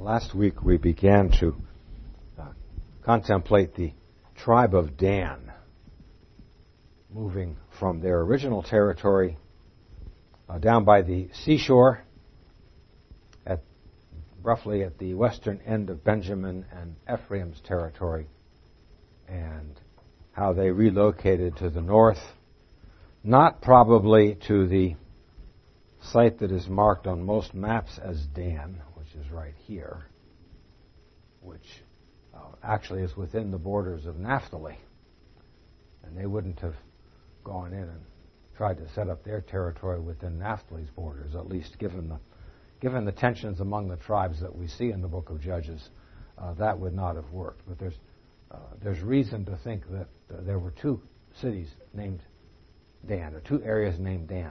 Last week we began to contemplate the tribe of Dan, moving from their original territory down by the seashore, roughly at the western end of Benjamin and Ephraim's territory, and how they relocated to the north, not probably to the site that is marked on most maps as Dan, which is right here, which actually is within the borders of Naphtali. And they wouldn't have gone in and tried to set up their territory within Naphtali's borders, at least given the tensions among the tribes that we see in the book of Judges. That would not have worked. But there's reason to think that there were two cities named Dan, or two areas named Dan.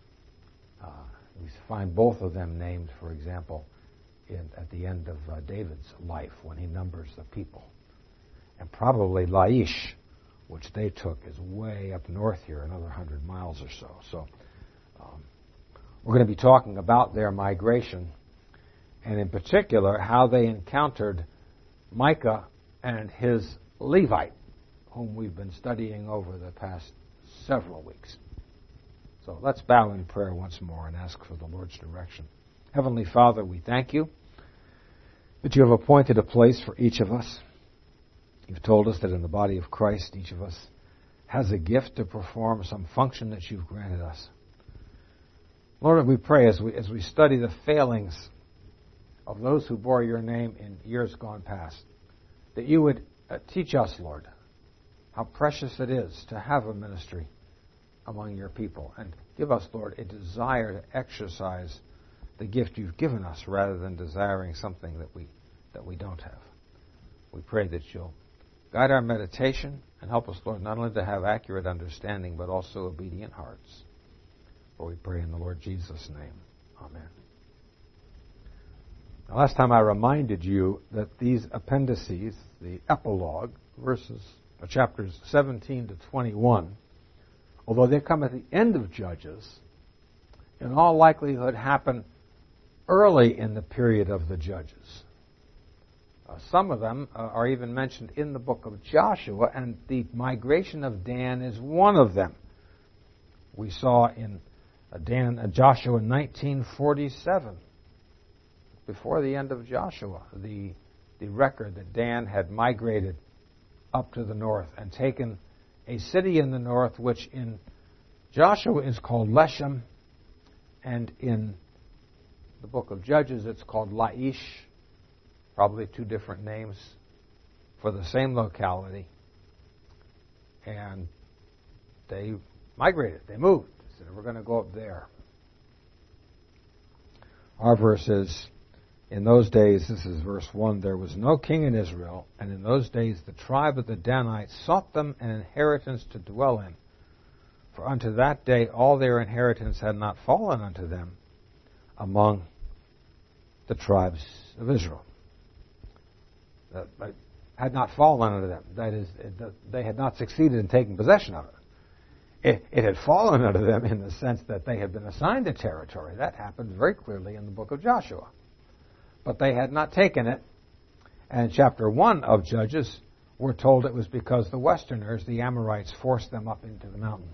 We find both of them named, for example, at the end of David's life when he numbers the people. And probably Laish, which they took, is way up north here, another 100 miles or so. So we're going to be talking about their migration, and in particular how they encountered Micah and his Levite, whom we've been studying over the past several weeks. So let's bow in prayer once more and ask for the Lord's direction. Heavenly Father, we thank you that you have appointed a place for each of us. You've told us that in the body of Christ, each of us has a gift to perform some function that you've granted us. Lord, we pray as we study the failings of those who bore your name in years gone past, that you would teach us, Lord, how precious it is to have a ministry among your people, and give us, Lord, a desire to exercise the gift you've given us rather than desiring something that we don't have. We pray that you'll guide our meditation and help us, Lord, not only to have accurate understanding but also obedient hearts. For we pray in the Lord Jesus' name. Amen. Now, last time I reminded you that these appendices, the epilogue, chapters 17 to 21, although they come at the end of Judges, in all likelihood happen early in the period of the Judges. Some of them are even mentioned in the book of Joshua, and the migration of Dan is one of them. We saw in Joshua 1947, before the end of Joshua, the record that Dan had migrated up to the north and taken a city in the north, which in Joshua is called Leshem, and in the book of Judges it's called Laish, probably two different names for the same locality. And they migrated, they moved. They said, we're going to go up there. Our verse is, in those days, this is verse 1, there was no king in Israel, and in those days the tribe of the Danites sought them an inheritance to dwell in. For unto that day all their inheritance had not fallen unto them among the tribes of Israel. Had not fallen unto them. That is, they had not succeeded in taking possession of it. It had fallen unto them in the sense that they had been assigned a territory. That happens very clearly in the book of Joshua. But they had not taken it. And in chapter 1 of Judges, we're told it was because the Westerners, the Amorites, forced them up into the mountain.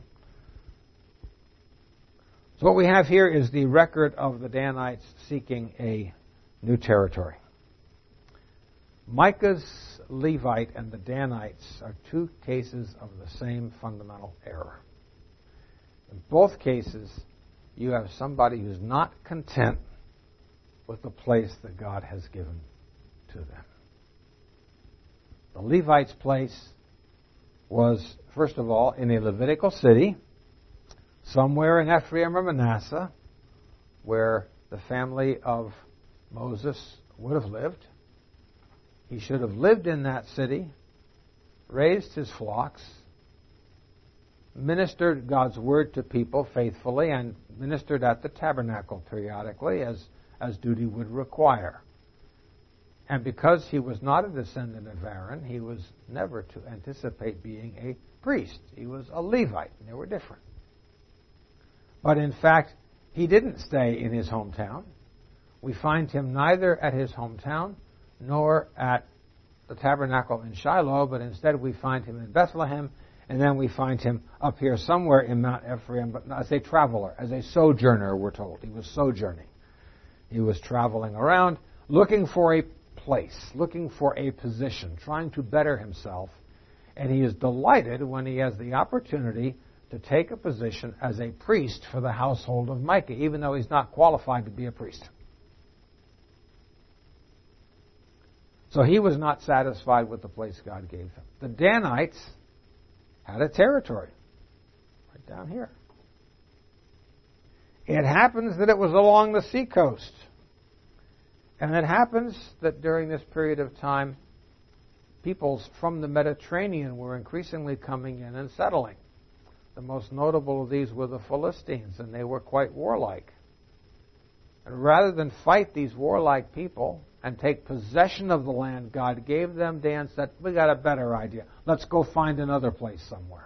So what we have here is the record of the Danites seeking a new territory. Micah's Levite and the Danites are two cases of the same fundamental error. In both cases, you have somebody who's not content with the place that God has given to them. The Levite's place was, first of all, in a Levitical city, somewhere in Ephraim or Manasseh, where the family of Moses would have lived. He should have lived in that city, raised his flocks, ministered God's word to people faithfully, and ministered at the tabernacle periodically as duty would require. And because he was not a descendant of Aaron, he was never to anticipate being a priest. He was a Levite, and they were different. But in fact, he didn't stay in his hometown. We find him neither at his hometown nor at the tabernacle in Shiloh, but instead we find him in Bethlehem, and then we find him up here somewhere in Mount Ephraim, but as a traveler, as a sojourner, we're told. He was sojourning. He was traveling around, looking for a place, looking for a position, trying to better himself, and he is delighted when he has the opportunity to take a position as a priest for the household of Micah, even though he's not qualified to be a priest. So he was not satisfied with the place God gave him. The Danites had a territory right down here. It happens that it was along the seacoast. And it happens that during this period of time, peoples from the Mediterranean were increasingly coming in and settling. The most notable of these were the Philistines, and they were quite warlike. And rather than fight these warlike people and take possession of the land God gave them, Dan said, we got a better idea. Let's go find another place somewhere.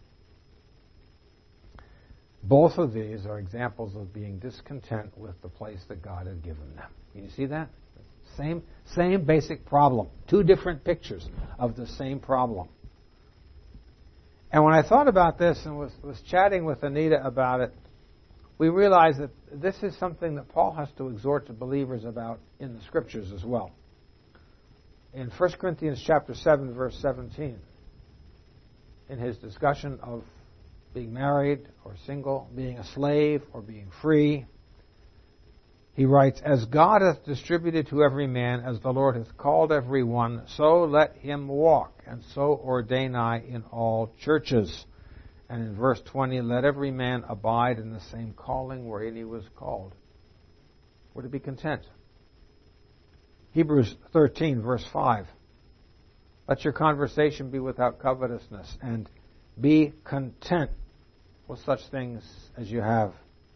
Both of these are examples of being discontent with the place that God had given them. Can you see that? Same basic problem. Two different pictures of the same problem. And when I thought about this and was chatting with Anita about it, we realized that this is something that Paul has to exhort the believers about in the Scriptures as well. In 1 Corinthians chapter 7, verse 17, in his discussion of being married or single, being a slave or being free, he writes, "As God hath distributed to every man, as the Lord hath called every one, so let him walk, and so ordain I in all churches." And in verse 20, "Let every man abide in the same calling wherein he was called." We're to be content. Hebrews 13, verse 5, "Let your conversation be without covetousness, and be content with such things as you have.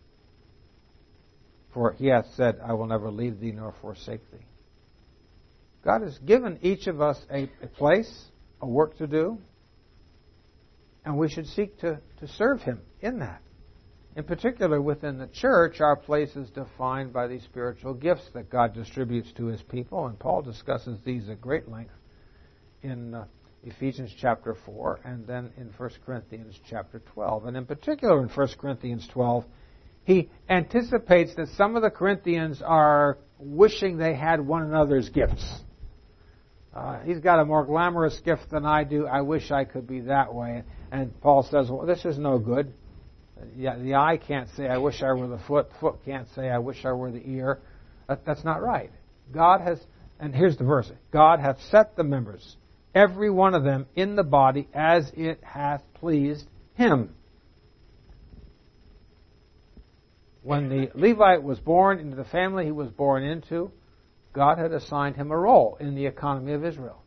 For he hath said, I will never leave thee nor forsake thee." God has given each of us a place, a work to do, and we should seek to serve him in that. In particular, within the church, our place is defined by these spiritual gifts that God distributes to his people, and Paul discusses these at great length in Ephesians chapter 4 and then in 1 Corinthians chapter 12. And in particular in 1 Corinthians 12, he anticipates that some of the Corinthians are wishing they had one another's gifts. He's got a more glamorous gift than I do. I wish I could be that way. And Paul says, well, this is no good. The eye can't say, I wish I were the foot. The foot can't say, I wish I were the ear. That's not right. God has, and here's the verse, God hath set the members, every one of them, in the body as it hath pleased him. When the Levite was born into the family he was born into, God had assigned him a role in the economy of Israel.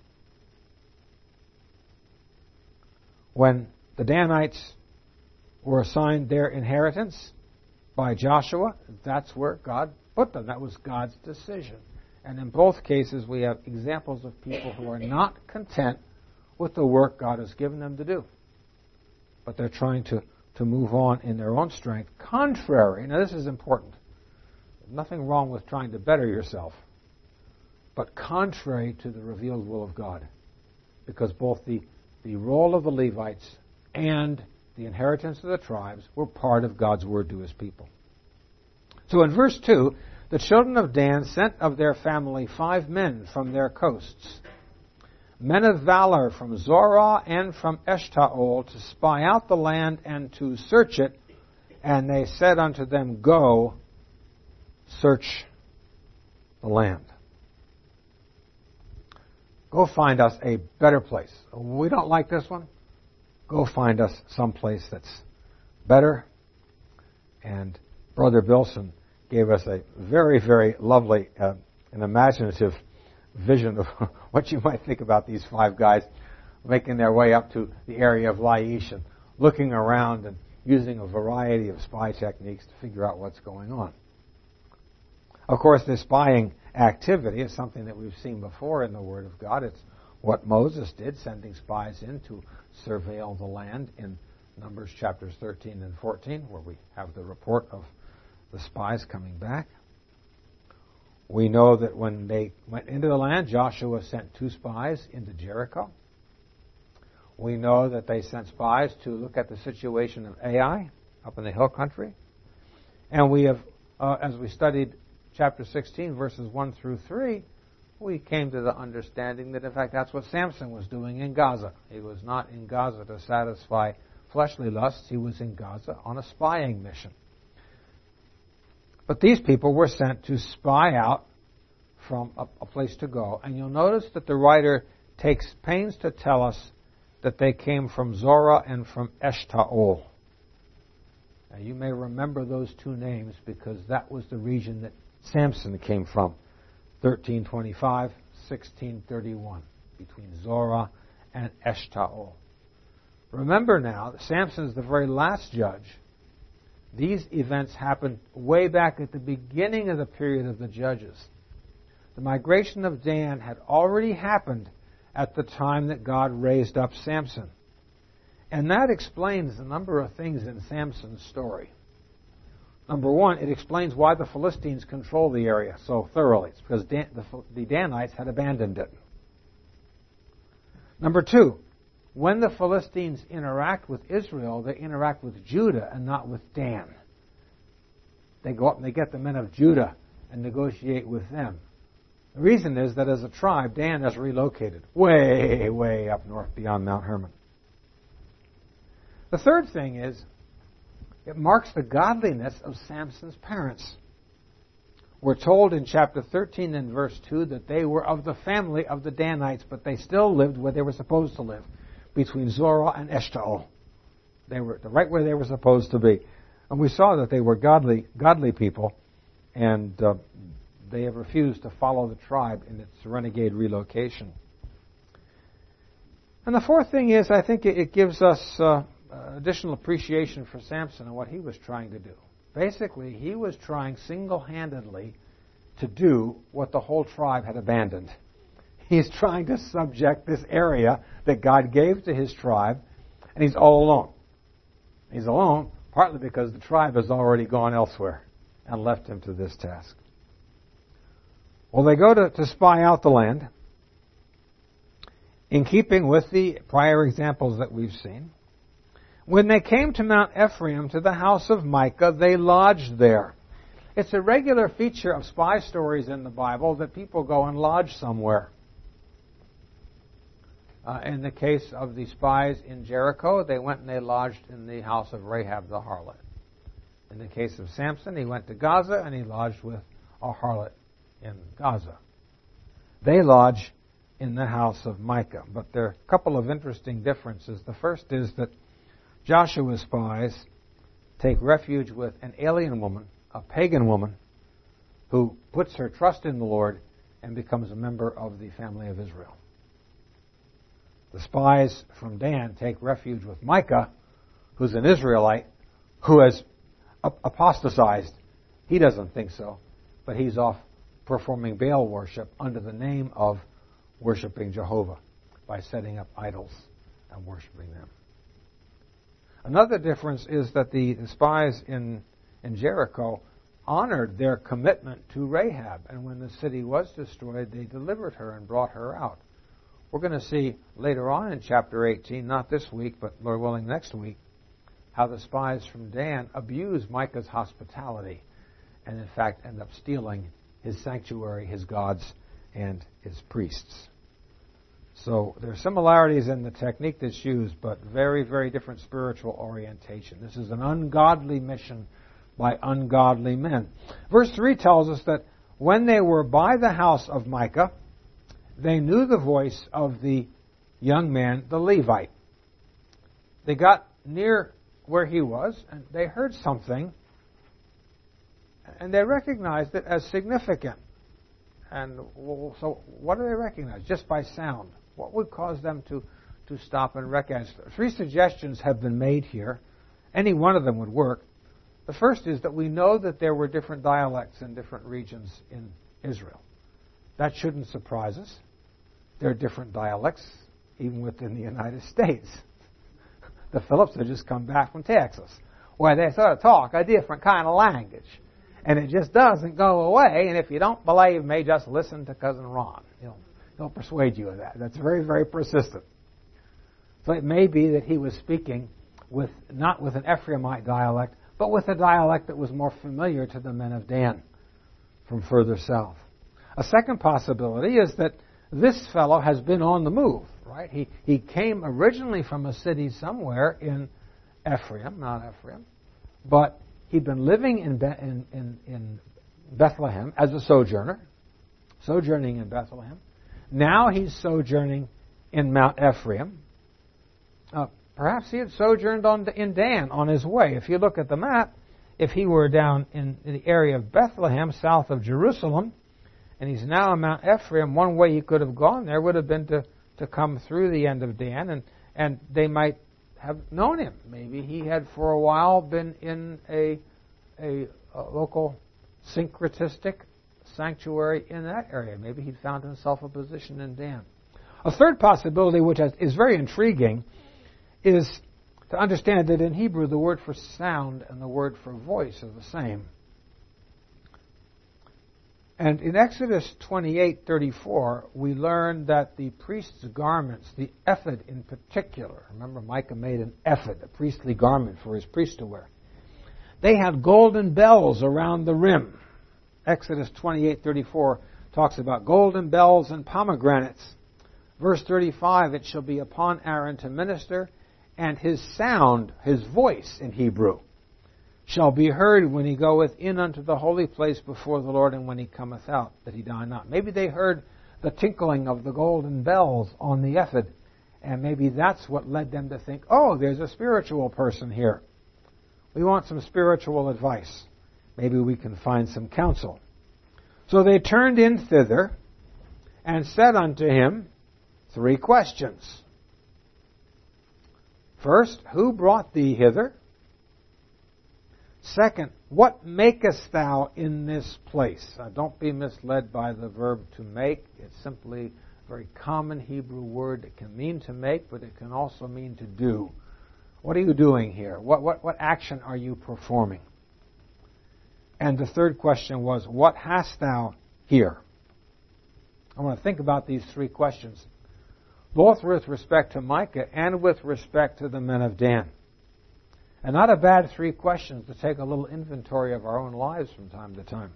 When the Danites were assigned their inheritance by Joshua, that's where God put them. That was God's decision. And in both cases, we have examples of people who are not content with the work God has given them to do. But they're trying to move on in their own strength, contrary. Now, this is important. There's nothing wrong with trying to better yourself, but contrary to the revealed will of God. Because both the role of the Levites and the inheritance of the tribes were part of God's word to his people. So in verse 2, the children of Dan sent of their family 5 men from their coasts, men of valor from Zorah and from Eshtaol, to spy out the land and to search it. And they said unto them, Go, search the land. Go find us a better place. We don't like this one. Go find us some place that's better. And Brother Bilson gave us a very, very lovely and imaginative vision of what you might think about these 5 guys making their way up to the area of Laish and looking around and using a variety of spy techniques to figure out what's going on. Of course, this spying activity is something that we've seen before in the Word of God. It's what Moses did, sending spies in to surveil the land in Numbers chapters 13 and 14, where we have the report of the spies coming back. We know that when they went into the land, Joshua sent 2 spies into Jericho. We know that they sent spies to look at the situation of Ai up in the hill country. And we have, as we studied chapter 16, verses 1 through 3, we came to the understanding that, in fact, that's what Samson was doing in Gaza. He was not in Gaza to satisfy fleshly lusts. He was in Gaza on a spying mission. But these people were sent to spy out from a place to go. And you'll notice that the writer takes pains to tell us that they came from Zorah and from Eshtaol. Now, you may remember those 2 names because that was the region that Samson came from. 1325, 1631, between Zorah and Eshtaol. Remember now that Samson is the very last judge. These events happened way back at the beginning of the period of the judges. The migration of Dan had already happened at the time that God raised up Samson. And that explains a number of things in Samson's story. Number one, it explains why the Philistines control the area so thoroughly. It's because the Danites had abandoned it. Number two, when the Philistines interact with Israel, they interact with Judah and not with Dan. They go up and they get the men of Judah and negotiate with them. The reason is that as a tribe, Dan has relocated way, way up north beyond Mount Hermon. The third thing is, it marks the godliness of Samson's parents. We're told in chapter 13 and verse 2 that they were of the family of the Danites, but they still lived where they were supposed to live, between Zorah and Eshtaol. They were right where they were supposed to be. And we saw that they were godly people, and they have refused to follow the tribe in its renegade relocation. And the fourth thing is, I think it gives us additional appreciation for Samson and what he was trying to do. Basically, he was trying single-handedly to do what the whole tribe had abandoned. He's trying to subject this area that God gave to his tribe, and he's all alone. He's alone partly because the tribe has already gone elsewhere and left him to this task. Well, they go to spy out the land in keeping with the prior examples that we've seen. When they came to Mount Ephraim, to the house of Micah, they lodged there. It's a regular feature of spy stories in the Bible that people go and lodge somewhere. In the case of the spies in Jericho, they went and they lodged in the house of Rahab the harlot. In the case of Samson, he went to Gaza and he lodged with a harlot in Gaza. They lodge in the house of Micah. But there are a couple of interesting differences. The first is that Joshua's spies take refuge with an alien woman, a pagan woman, who puts her trust in the Lord and becomes a member of the family of Israel. The spies from Dan take refuge with Micah, who's an Israelite, who has apostatized. He doesn't think so, but he's off performing Baal worship under the name of worshiping Jehovah by setting up idols and worshiping them. Another difference is that the spies in Jericho honored their commitment to Rahab, and when the city was destroyed, they delivered her and brought her out. We're going to see later on in chapter 18, not this week, but Lord willing next week, how the spies from Dan abuse Micah's hospitality and in fact end up stealing his sanctuary, his gods, and his priests. So there are similarities in the technique that's used, but very, very different spiritual orientation. This is an ungodly mission by ungodly men. Verse 3 tells us that when they were by the house of Micah, they knew the voice of the young man, the Levite. They got near where he was, and they heard something, and they recognized it as significant. And so what do they recognize? Just by sound. What would cause them to stop and recognize? 3 suggestions have been made here. Any one of them would work. The first is that we know that there were different dialects in different regions in Israel. That shouldn't surprise us. There are different dialects even within the United States. The Phillips had just come back from Texas, where they sort of talk a different kind of language. And it just doesn't go away. And if you don't believe me, just listen to Cousin Ron. He'll persuade you of that. That's very, very persistent. So it may be that he was speaking not with an Ephraimite dialect, but with a dialect that was more familiar to the men of Dan from further south. A second possibility is that this fellow has been on the move, right? He came originally from a city somewhere in Ephraim, not Ephraim, but he'd been living in Bethlehem as a sojourner, sojourning in Bethlehem. Now he's sojourning in Mount Ephraim. Perhaps he had sojourned in Dan on his way. If you look at the map, if he were down in the area of Bethlehem, south of Jerusalem, and he's now in Mount Ephraim, one way he could have gone there would have been to come through the end of Dan, and they might have known him. Maybe he had for a while been in a local syncretistic sanctuary in that area. Maybe he'd found himself a position in Dan. A third possibility, which is very intriguing, is to understand that in Hebrew the word for sound and the word for voice are the same. And in Exodus 28:34, we learn that the priest's garments, the ephod in particular, remember Micah made an ephod, a priestly garment for his priest to wear. They have golden bells around the rim. Exodus 28:34 talks about golden bells and pomegranates. Verse 35, it shall be upon Aaron to minister, and his sound, his voice in Hebrew, shall be heard when he goeth in unto the holy place before the Lord, and when he cometh out, that he die not. Maybe they heard the tinkling of the golden bells on the ephod, and maybe that's what led them to think, oh, there's a spiritual person here. We want some spiritual advice. Maybe we can find some counsel. So they turned in thither, and said unto him 3 questions. First, who brought thee hither? Second, what makest thou in this place? Don't be misled by the verb to make. It's simply a very common Hebrew word. It can mean to make, but it can also mean to do. What are you doing here? What action are you performing? And the third question was, what hast thou here? I want to think about these 3 questions, both with respect to Micah and with respect to the men of Dan. And not a bad 3 questions to take a little inventory of our own lives from time to time.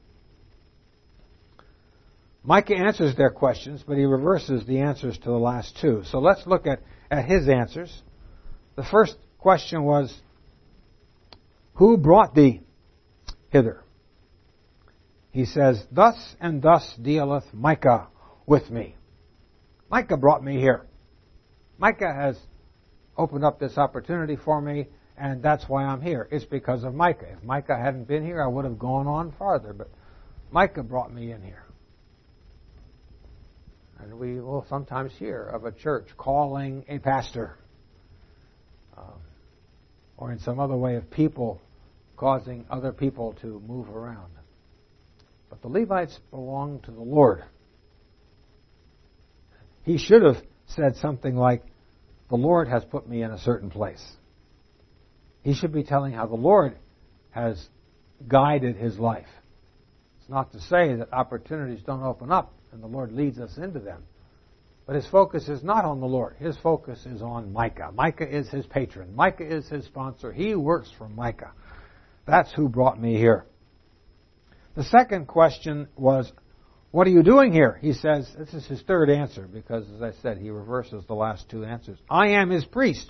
Micah answers their questions, but he reverses the answers to the last 2. So let's look at his answers. The first question was, who brought thee hither? He says, thus and thus dealeth Micah with me. Micah brought me here. Micah has opened up this opportunity for me, and that's why I'm here. It's because of Micah. If Micah hadn't been here, I would have gone on farther, but Micah brought me in here. And we will sometimes hear of a church calling a pastor, or in some other way of people causing other people to move around. But the Levites belong to the Lord. He should have said something like, the Lord has put me in a certain place. He should be telling how the Lord has guided his life. It's not to say that opportunities don't open up and the Lord leads us into them. But his focus is not on the Lord. His focus is on Micah. Micah is his patron. Micah is his sponsor. He works for Micah. That's who brought me here. The second question was, what are you doing here? He says, this is his third answer, because as I said, he reverses the last 2 answers. I am his priest.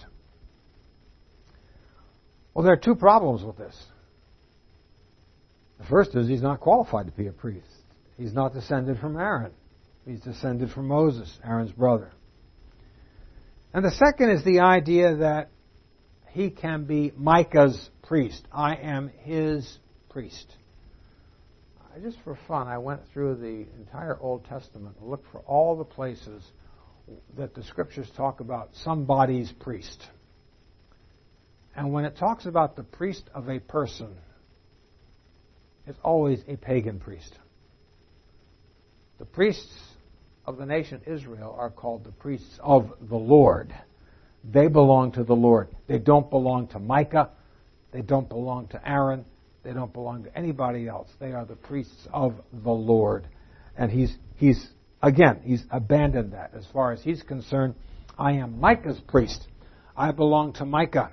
Well, there are 2 problems with this. The first is he's not qualified to be a priest. He's not descended from Aaron. He's descended from Moses, Aaron's brother. And the second is the idea that he can be Micah's priest. I am his priest. Just for fun, I went through the entire Old Testament and looked for all the places that the Scriptures talk about somebody's priest. And when it talks about the priest of a person, it's always a pagan priest. The priests of the nation Israel are called the priests of the Lord. They belong to the Lord. They don't belong to Micah. They don't belong to Aaron. They don't belong to anybody else. They are the priests of the Lord. And he's abandoned that. As far as he's concerned, I am Micah's priest. I belong to Micah.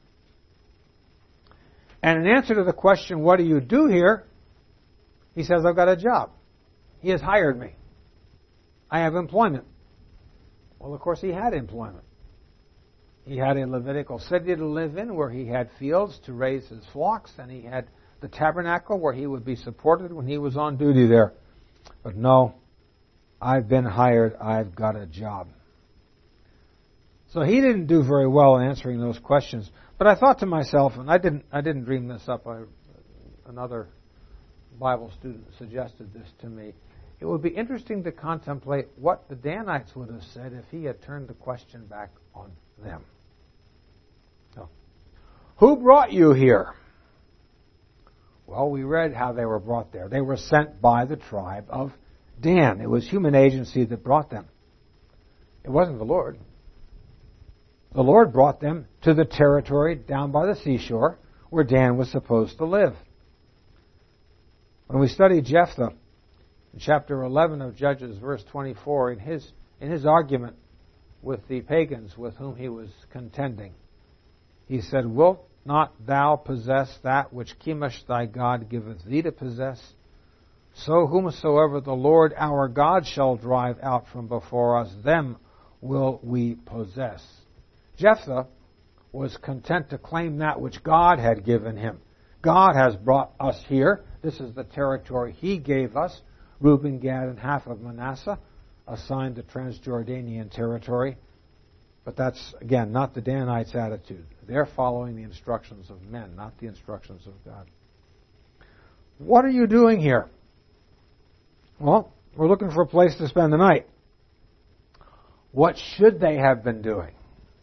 And in answer to the question, what do you do here? He says, I've got a job. He has hired me. I have employment. Well, of course, he had employment. He had a Levitical city to live in where he had fields to raise his flocks, and he had the tabernacle where he would be supported when he was on duty there. But no, I've been hired. I've got a job. So he didn't do very well in answering those questions. But I thought to myself, and I didn't dream this up. Another Bible student suggested this to me. It would be interesting to contemplate what the Danites would have said if he had turned the question back on them. So, who brought you here? Well, we read how they were brought there. They were sent by the tribe of Dan. It was human agency that brought them. It wasn't the Lord. The Lord brought them to the territory down by the seashore where Dan was supposed to live. When we study Jephthah, in chapter 11 of Judges, verse 24, in his argument with the pagans with whom he was contending, he said, Wilt not thou possess that which Chemosh thy God giveth thee to possess? So whomsoever the Lord our God shall drive out from before us, them will we possess. Jephthah was content to claim that which God had given him. God has brought us here. This is the territory he gave us. Reuben, Gad, and half of Manasseh assigned the Transjordanian territory. But that's, again, not the Danites' attitude. They're following the instructions of men, not the instructions of God. What are you doing here? Well, we're looking for a place to spend the night. What should they have been doing?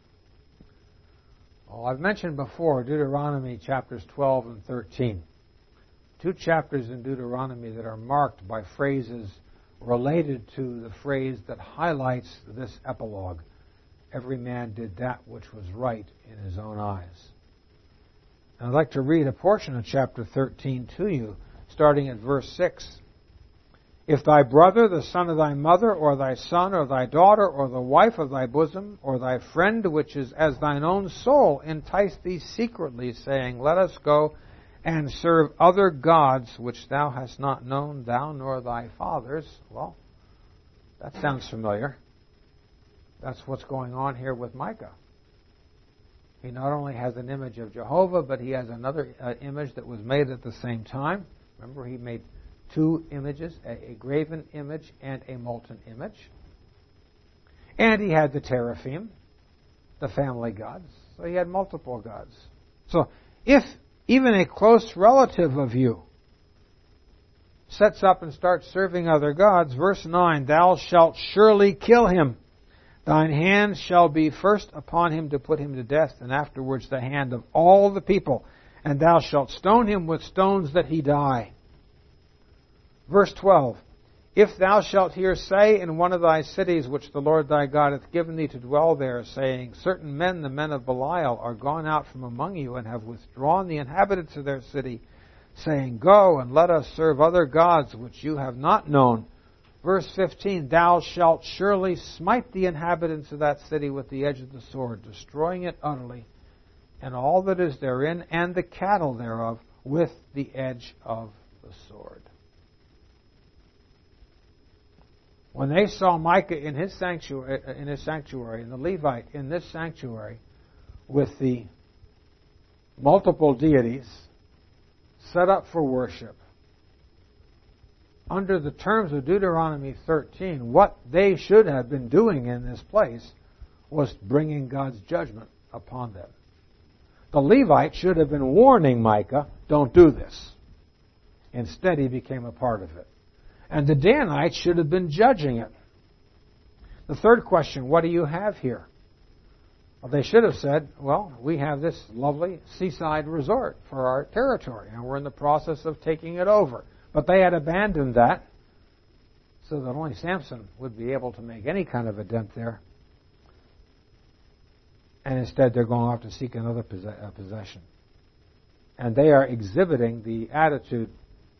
Well, I've mentioned before Deuteronomy chapters 12 and 13. 2 chapters in Deuteronomy that are marked by phrases related to the phrase that highlights this epilogue. Every man did that which was right in his own eyes. And I'd like to read a portion of chapter 13 to you, starting at verse 6. If thy brother, the son of thy mother, or thy son, or thy daughter, or the wife of thy bosom, or thy friend, which is as thine own soul, entice thee secretly, saying, Let us go and serve other gods which thou hast not known, thou nor thy fathers. Well, that sounds familiar. That's what's going on here with Micah. He not only has an image of Jehovah, but he has another image that was made at the same time. Remember, he made 2 images, a graven image and a molten image. And he had the teraphim, the family gods. So he had multiple gods. So if even a close relative of you sets up and starts serving other gods, verse 9, Thou shalt surely kill him. Thine hand shall be first upon him to put him to death, and afterwards the hand of all the people. And thou shalt stone him with stones that he die. Verse 12, If thou shalt hear say in one of thy cities which the Lord thy God hath given thee to dwell there, saying, Certain men, the men of Belial, are gone out from among you, and have withdrawn the inhabitants of their city, saying, Go, and let us serve other gods which you have not known. Verse 15, Thou shalt surely smite the inhabitants of that city with the edge of the sword, destroying it utterly, and all that is therein, and the cattle thereof, with the edge of the sword. When they saw Micah in his sanctuary, and the Levite in this sanctuary, with the multiple deities set up for worship, under the terms of Deuteronomy 13, what they should have been doing in this place was bringing God's judgment upon them. The Levite should have been warning Micah, don't do this. Instead, he became a part of it. And the Danites should have been judging it. The third question, what do you have here? Well, they should have said, well, we have this lovely seaside resort for our territory, and we're in the process of taking it over. But they had abandoned that, so that only Samson would be able to make any kind of a dent there. And instead, they're going off to seek another possession. And they are exhibiting the attitude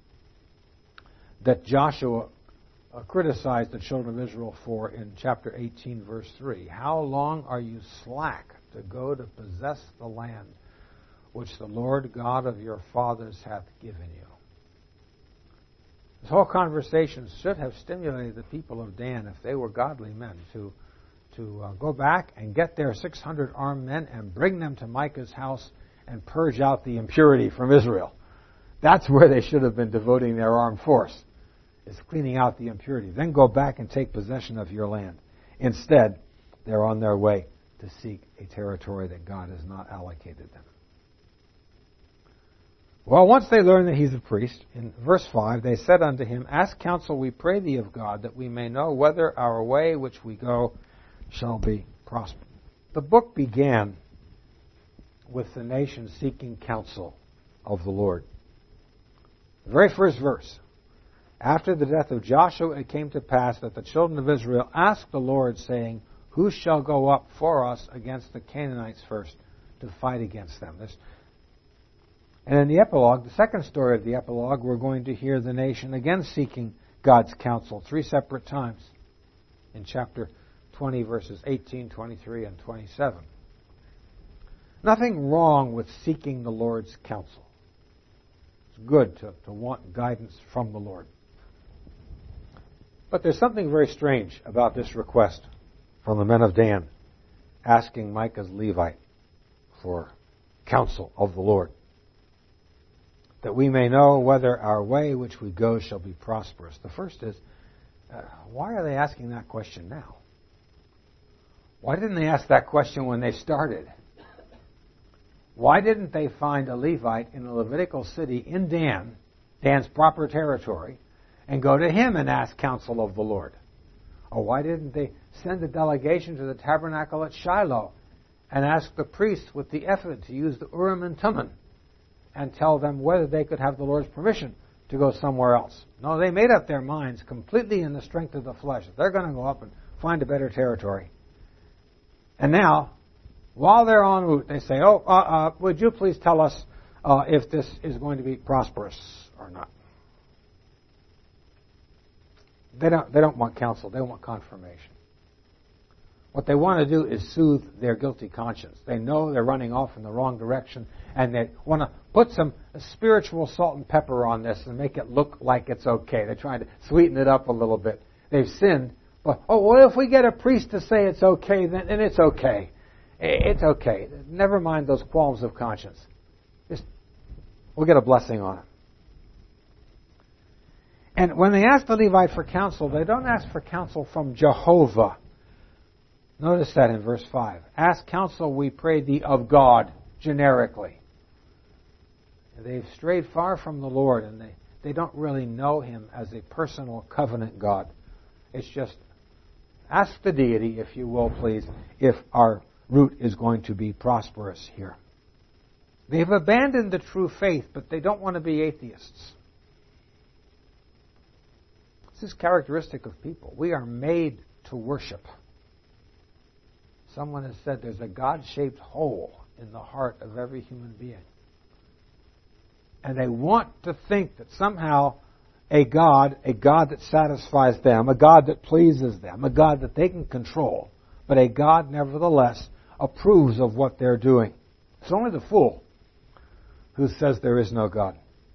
that Joshua criticized the children of Israel for in chapter 18, verse 3. How long are you slack to go to possess the land which the Lord God of your fathers hath given you? This whole conversation should have stimulated the people of Dan, if they were godly men, to go back and get their 600 armed men and bring them to Micah's house and purge out the impurity from Israel. That's where they should have been devoting their armed force, is cleaning out the impurity. Then go back and take possession of your land. Instead, they're on their way to seek a territory that God has not allocated them. Well, once they learned that he's a priest, in verse 5, they said unto him, Ask counsel, we pray thee of God, that we may know whether our way which we go shall be prosperous. The book began with the nation seeking counsel of the Lord. The very first verse. After the death of Joshua, it came to pass that the children of Israel asked the Lord, saying, Who shall go up for us against the Canaanites first to fight against them? And in the epilogue, the second story of the epilogue, we're going to hear the nation again seeking God's counsel 3 separate times in chapter 20, verses 18, 23, and 27. Nothing wrong with seeking the Lord's counsel. It's good to want guidance from the Lord. But there's something very strange about this request from the men of Dan, asking Micah's Levite for counsel of the Lord, that we may know whether our way which we go shall be prosperous. The first is, why are they asking that question now? Why didn't they ask that question when they started? Why didn't they find a Levite in a Levitical city in Dan, Dan's proper territory, and go to him and ask counsel of the Lord? Or why didn't they send a delegation to the tabernacle at Shiloh and ask the priests with the ephod to use the Urim and Thummim and tell them whether they could have the Lord's permission to go somewhere else? No, they made up their minds completely in the strength of the flesh. They're going to go up and find a better territory. And now, while they're en route, they say, would you please tell us if this is going to be prosperous or not? They don't want counsel. They want confirmation. What they want to do is soothe their guilty conscience. They know they're running off in the wrong direction, and they want to put some spiritual salt and pepper on this and make it look like it's okay. They're trying to sweeten it up a little bit. They've sinned, but, if we get a priest to say it's okay, then it's okay. It's okay. Never mind those qualms of conscience. We'll get a blessing on it. And when they ask the Levite for counsel, they don't ask for counsel from Jehovah. Notice that in verse 5. Ask counsel, we pray thee, of God, generically. They've strayed far from the Lord, and they don't really know Him as a personal covenant God. It's just, ask the deity, if you will, please, if our route is going to be prosperous here. They've abandoned the true faith, but they don't want to be atheists. This is characteristic of people. We are made to worship. Someone has said there's a God-shaped hole in the heart of every human being. And they want to think that somehow a God that satisfies them, a God that pleases them, a God that they can control, but a God nevertheless approves of what they're doing. It's only the fool who says there is no God.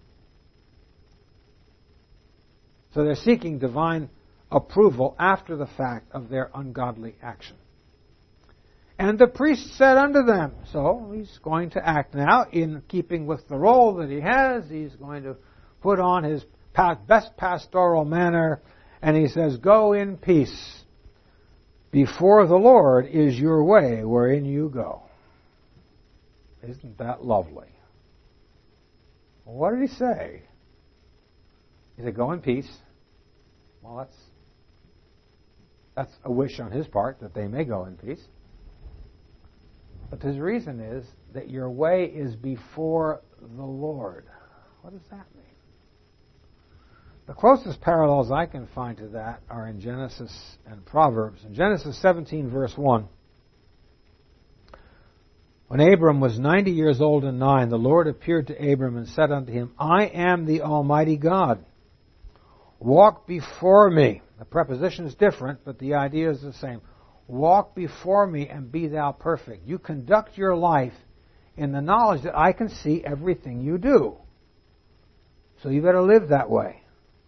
So they're seeking divine approval after the fact of their ungodly action. And the priest said unto them, so he's going to act now in keeping with the role that he has. He's going to put on his best pastoral manner, and he says, go in peace. Before the Lord is your way wherein you go. Isn't that lovely? Well, what did he say? He said, go in peace. Well, that's a wish on his part that they may go in peace. But his reason is that your way is before the Lord. What does that mean? The closest parallels I can find to that are in Genesis and Proverbs. In Genesis 17, verse 1, When Abram was 90 years old and 9, the Lord appeared to Abram and said unto him, I am the Almighty God. Walk before me. The preposition is different, but the idea is the same. Walk before me and be thou perfect. You conduct your life in the knowledge that I can see everything you do. So you better live that way.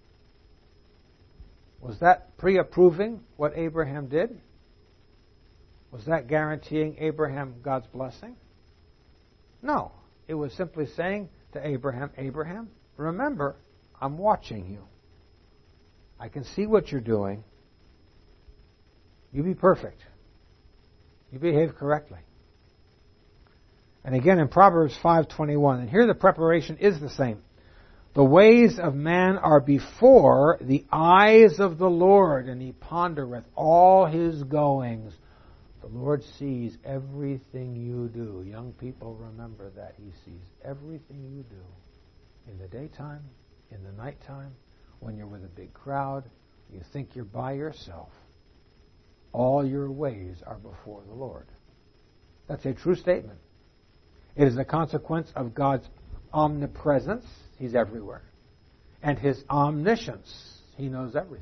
Was that pre-approving what Abraham did? Was that guaranteeing Abraham God's blessing? No. It was simply saying to Abraham, Abraham, remember, I'm watching you. I can see what you're doing. You be perfect. You behave correctly. And again in Proverbs 5:21, and here the preparation is the same. The ways of man are before the eyes of the Lord, and he pondereth all his goings. The Lord sees everything you do. Young people, remember that. He sees everything you do. In the daytime, in the nighttime, when you're with a big crowd, you think you're by yourself. All your ways are before the Lord. That's a true statement. It is a consequence of God's omnipresence. He's everywhere. And His omniscience. He knows everything.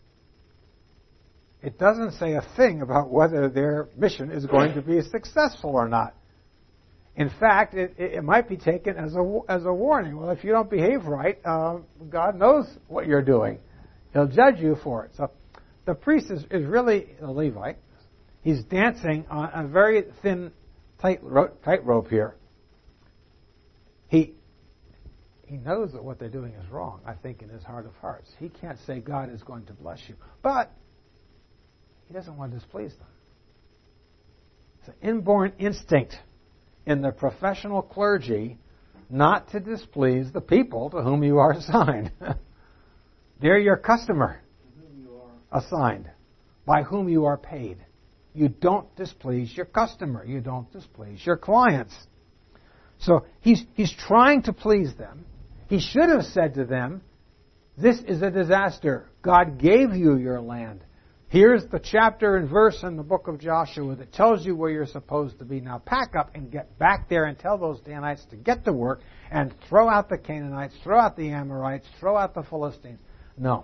It doesn't say a thing about whether their mission is going to be successful or not. In fact, it might be taken as a warning. Well, if you don't behave right, God knows what you're doing. He'll judge you for it. So the priest is really a Levite. He's dancing on a very thin tightrope here. He knows that what they're doing is wrong, I think, in his heart of hearts. He can't say God is going to bless you. But he doesn't want to displease them. It's an inborn instinct in the professional clergy not to displease the people to whom you are assigned. They're your customer assigned, by whom you are paid. You don't displease your customer. You don't displease your clients. So he's trying to please them. He should have said to them, this is a disaster. God gave you your land. Here's the chapter and verse in the book of Joshua that tells you where you're supposed to be. Now pack up and get back there and tell those Danites to get to work and throw out the Canaanites, throw out the Amorites, throw out the Philistines. No.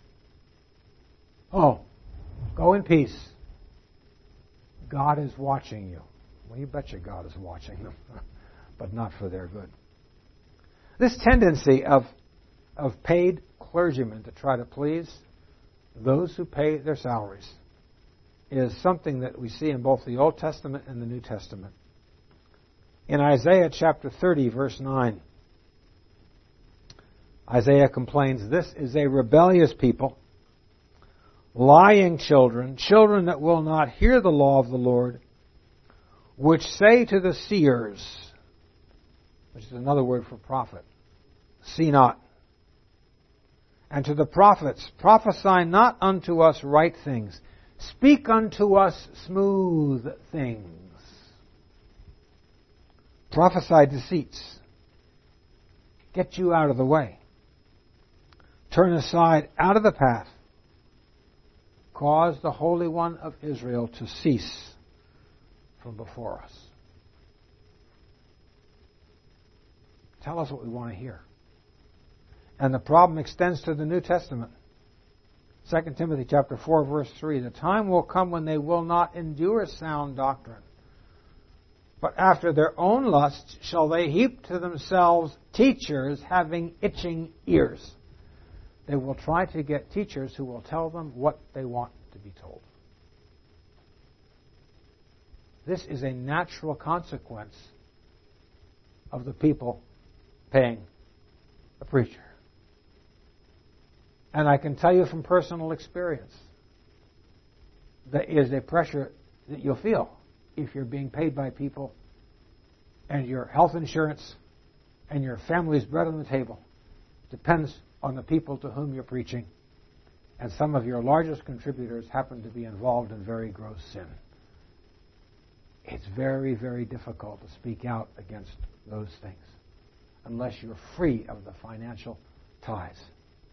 Oh, go in peace. God is watching you. Well, you betcha God is watching them, but not for their good. This tendency of paid clergymen to try to please those who pay their salaries is something that we see in both the Old Testament and the New Testament. In Isaiah chapter 30, verse 9, Isaiah complains, this is a rebellious people, lying children, children that will not hear the law of the Lord, which say to the seers, which is another word for prophet, see not. And to the prophets, prophesy not unto us right things. Speak unto us smooth things. Prophesy deceits. Get you out of the way. Turn aside out of the path. Cause the Holy One of Israel to cease from before us. Tell us what we want to hear. And the problem extends to the New Testament. 2 Timothy chapter 4, verse 3, the time will come when they will not endure sound doctrine, but after their own lusts shall they heap to themselves teachers having itching ears. They will try to get teachers who will tell them what they want to be told. This is a natural consequence of the people paying a preacher. And I can tell you from personal experience, there is a pressure that you'll feel if you're being paid by people and your health insurance and your family's bread on the table depends on the people to whom you're preaching. And some of your largest contributors happen to be involved in very gross sin. It's very, very difficult to speak out against those things unless you're free of the financial ties.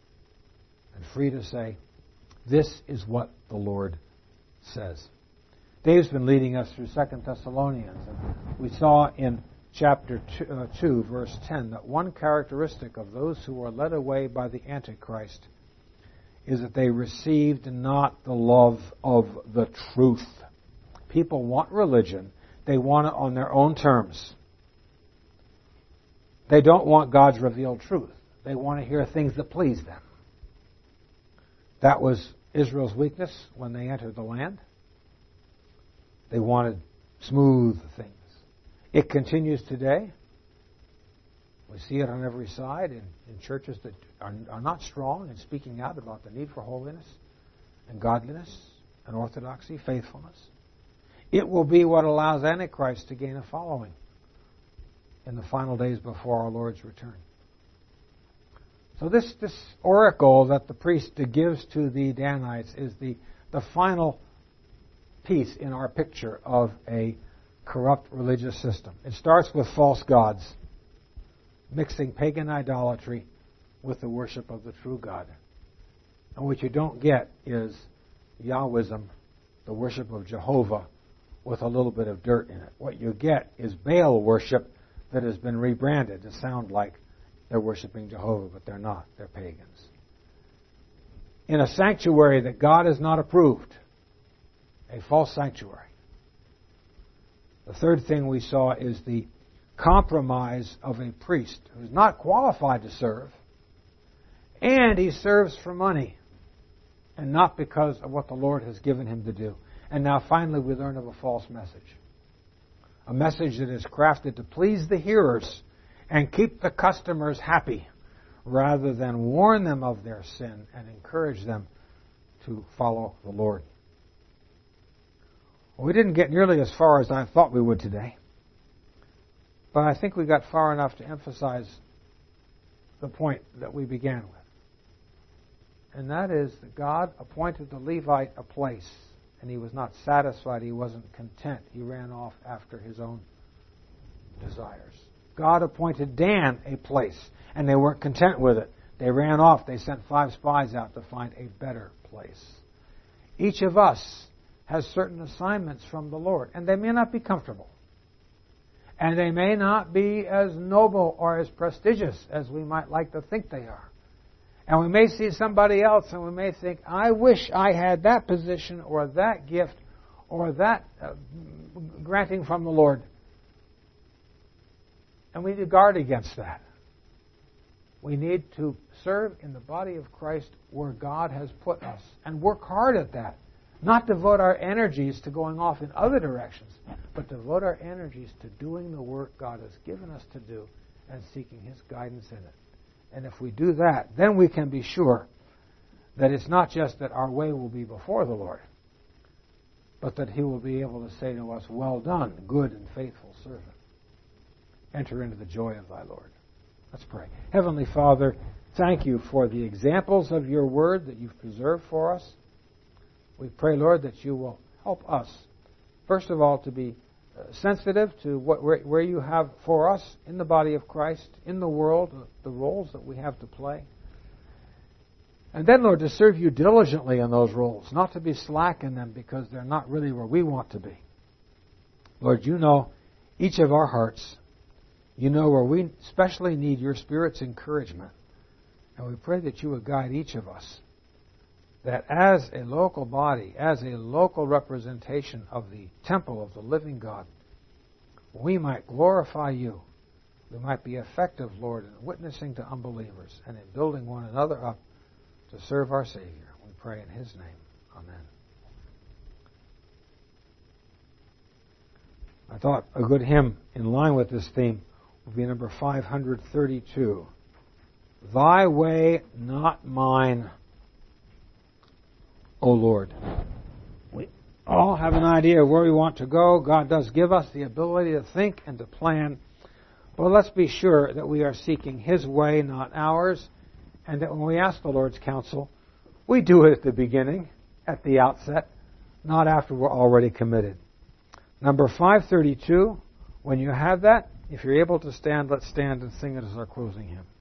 And free to say, this is what the Lord says. Dave's been leading us through 2 Thessalonians. And we saw in chapter 2, verse 10, that one characteristic of those who are led away by the Antichrist is that they received not the love of the truth. People want religion. They want it on their own terms. They don't want God's revealed truth. They want to hear things that please them. That was Israel's weakness when they entered the land. They wanted smooth things. It continues today. We see it on every side in churches that are not strong in speaking out about the need for holiness and godliness and orthodoxy, faithfulness. It will be what allows Antichrist to gain a following in the final days before our Lord's return. So this oracle that the priest gives to the Danites is the final piece in our picture of a corrupt religious system. It starts with false gods, mixing pagan idolatry with the worship of the true God. And what you don't get is Yahwism, the worship of Jehovah, with a little bit of dirt in it. What you get is Baal worship that has been rebranded to sound like they're worshiping Jehovah, but they're not. They're pagans. In a sanctuary that God has not approved, a false sanctuary. The third thing we saw is the compromise of a priest who's not qualified to serve, and he serves for money and not because of what the Lord has given him to do. And now finally we learn of a false message. A message that is crafted to please the hearers and keep the customers happy rather than warn them of their sin and encourage them to follow the Lord. Well, we didn't get nearly as far as I thought we would today, but I think we got far enough to emphasize the point that we began with. And that is that God appointed the Levite a place, and he was not satisfied, he wasn't content. He ran off after his own desires. God appointed Dan a place, and they weren't content with it. They ran off. They sent 5 spies out to find a better place. Each of us has certain assignments from the Lord, and they may not be comfortable. And they may not be as noble or as prestigious as we might like to think they are. And we may see somebody else and we may think, I wish I had that position or that gift or that granting from the Lord. And we need to guard against that. We need to serve in the body of Christ where God has put us and work hard at that. Not devote our energies to going off in other directions, but devote our energies to doing the work God has given us to do and seeking His guidance in it. And if we do that, then we can be sure that it's not just that our way will be before the Lord, but that He will be able to say to us, well done, good and faithful servant. Enter into the joy of thy Lord. Let's pray. Heavenly Father, thank you for the examples of your word that you've preserved for us. We pray, Lord, that you will help us, first of all, to be sensitive to where you have for us in the body of Christ, in the world, the roles that we have to play. And then, Lord, to serve you diligently in those roles, not to be slack in them because they're not really where we want to be. Lord, you know each of our hearts. You know where we especially need your Spirit's encouragement. And we pray that you would guide each of us, that as a local body, as a local representation of the temple of the living God, we might glorify you. We might be effective, Lord, in witnessing to unbelievers and in building one another up to serve our Savior. We pray in His name. Amen. I thought a good hymn in line with this theme would be number 532. Thy way, not mine, O Lord. We all have an idea of where we want to go. God does give us the ability to think and to plan. But let's be sure that we are seeking His way, not ours. And that when we ask the Lord's counsel, we do it at the beginning, at the outset, not after we're already committed. Number 532, when you have that, if you're able to stand, let's stand and sing it as our closing hymn.